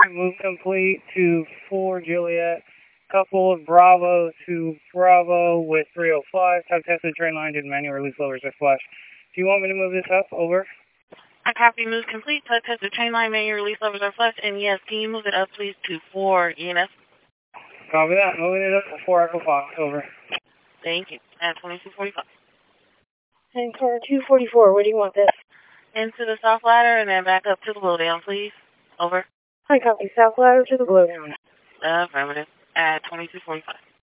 Move complete to 4 Juliet. Coupled Bravo to Bravo with 305. Tug tested train line did manual release levers are flush. Do you want me to move this up? Over. I copy, move complete. Tug tested train line, manual release levers are flush. And yes, can you move it up please to 4 ENS? Copy that. Moving it up to 4 Echo Fox. Over. Thank you. At 2245. And car 244, where do you want this? Into the south ladder and then back up to the blowdown, please. Over. I copy, south ladder to the blowdown. Affirmative. At 2245.